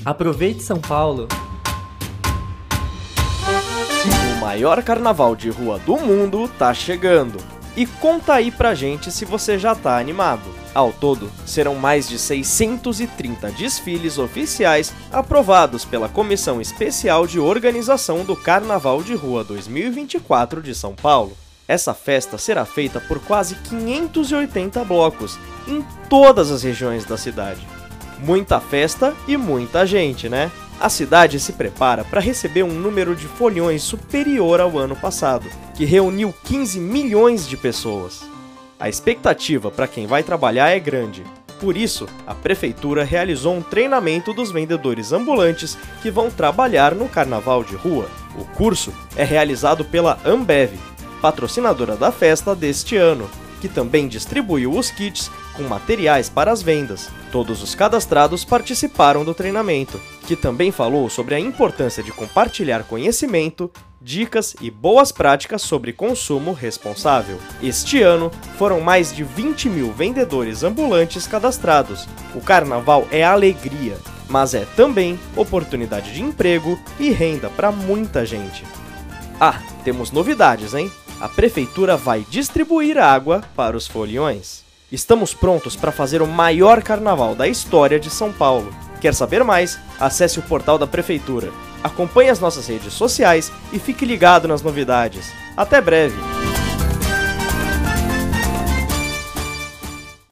Aproveite São Paulo! O maior carnaval de rua do mundo tá chegando. E conta aí pra gente se você já tá animado. Ao todo, serão mais de 630 desfiles oficiais aprovados pela Comissão Especial de Organização do Carnaval de Rua 2024 de São Paulo. Essa festa será feita por quase 580 blocos em todas as regiões da cidade. Muita festa e muita gente, né? A cidade se prepara para receber um número de foliões superior ao ano passado, que reuniu 15 milhões de pessoas. A expectativa para quem vai trabalhar é grande. Por isso, a prefeitura realizou um treinamento dos vendedores ambulantes que vão trabalhar no carnaval de rua. O curso é realizado pela Ambev, patrocinadora da festa deste ano, que também distribuiu os kits com materiais para as vendas. Todos os cadastrados participaram do treinamento, que também falou sobre a importância de compartilhar conhecimento, dicas e boas práticas sobre consumo responsável. Este ano, foram mais de 20 mil vendedores ambulantes cadastrados. O carnaval é alegria, mas é também oportunidade de emprego e renda para muita gente. Ah, temos novidades, hein? A prefeitura vai distribuir água para os foliões. Estamos prontos para fazer o maior carnaval da história de São Paulo. Quer saber mais? Acesse o portal da prefeitura. Acompanhe as nossas redes sociais e fique ligado nas novidades. Até breve!